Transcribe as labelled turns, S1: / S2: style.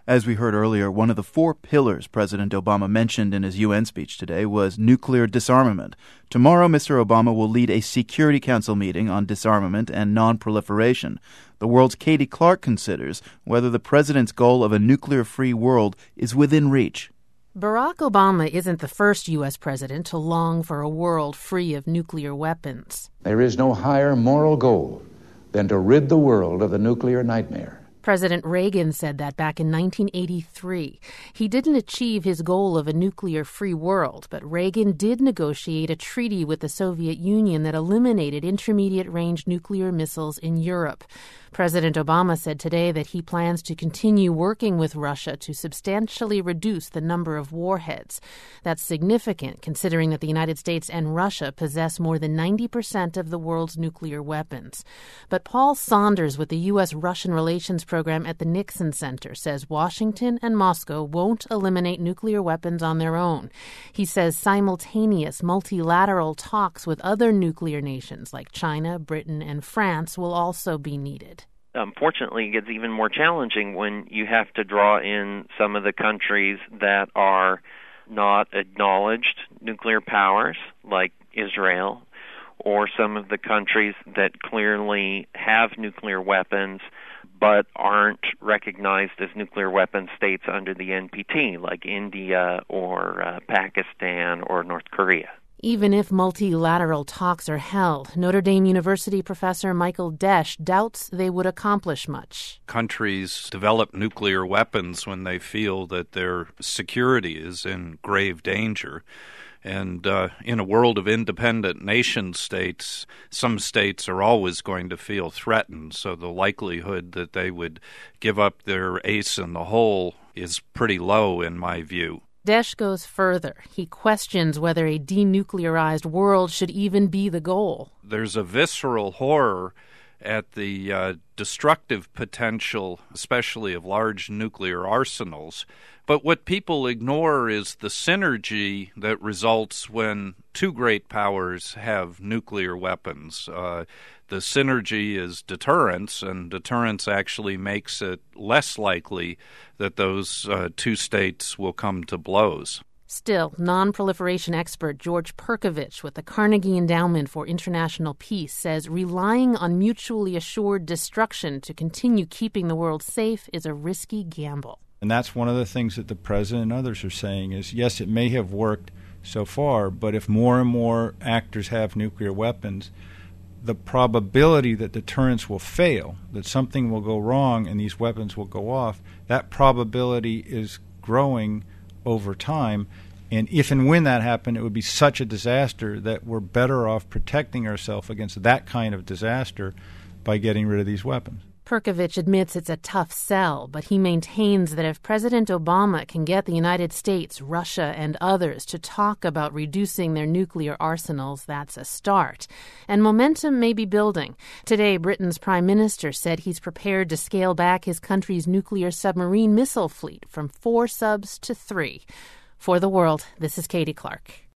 S1: As we heard earlier, one of the 4 pillars President Obama mentioned in his UN speech today was nuclear disarmament. Tomorrow, Mr. Obama will lead a Security Council meeting on disarmament and non-proliferation. The world's Katie Clark considers whether the president's goal of a nuclear-free world is within reach.
S2: Barack Obama isn't the first U.S. president to long for a world free of nuclear weapons.
S3: There is no higher moral goal than to rid the world of the nuclear nightmare.
S2: President Reagan said that back in 1983. He didn't achieve his goal of a nuclear-free world, but Reagan did negotiate a treaty with the Soviet Union that eliminated intermediate-range nuclear missiles in Europe. President Obama said today that he plans to continue working with Russia to substantially reduce the number of warheads. That's significant, considering that the United States and Russia possess more than 90% of the world's nuclear weapons. But Paul Saunders with the U.S.-Russian Relations Program at the Nixon Center says Washington and Moscow won't eliminate nuclear weapons on their own. He says simultaneous multilateral talks with other nuclear nations like China, Britain, and France will also be needed.
S4: Unfortunately, it gets even more challenging when you have to draw in some of the countries that are not acknowledged nuclear powers, like Israel, or some of the countries that clearly have nuclear weapons but aren't recognized as nuclear weapon states under the NPT, like India or Pakistan or North Korea.
S2: Even if multilateral talks are held, Notre Dame University professor Michael Desch doubts they would accomplish much.
S5: Countries develop nuclear weapons when they feel that their security is in grave danger. And in a world of independent nation-states, some states are always going to feel threatened, so the likelihood that they would give up their ace in the hole is pretty low in my view.
S2: Desch goes further. He questions whether a denuclearized world should even be the goal.
S5: There's a visceral horror at the destructive potential, especially of large nuclear arsenals. But what people ignore is the synergy that results when 2 great powers have nuclear weapons. The synergy is deterrence, and deterrence actually makes it less likely that those 2 states will come to blows.
S2: Still, non-proliferation expert George Perkovich with the Carnegie Endowment for International Peace says relying on mutually assured destruction to continue keeping the world safe is a risky gamble.
S6: And that's one of the things that the president and others are saying is, yes, it may have worked so far, but if more and more actors have nuclear weapons, the probability that deterrence will fail, that something will go wrong and these weapons will go off, that probability is growing over time. And if and when that happened, it would be such a disaster that we're better off protecting ourselves against that kind of disaster by getting rid of these weapons.
S2: Perkovich admits it's a tough sell, but he maintains that if President Obama can get the United States, Russia, and others to talk about reducing their nuclear arsenals, that's a start. And momentum may be building. Today, Britain's Prime Minister said he's prepared to scale back his country's nuclear submarine missile fleet from 4 subs to 3. For The World, this is Katie Clark.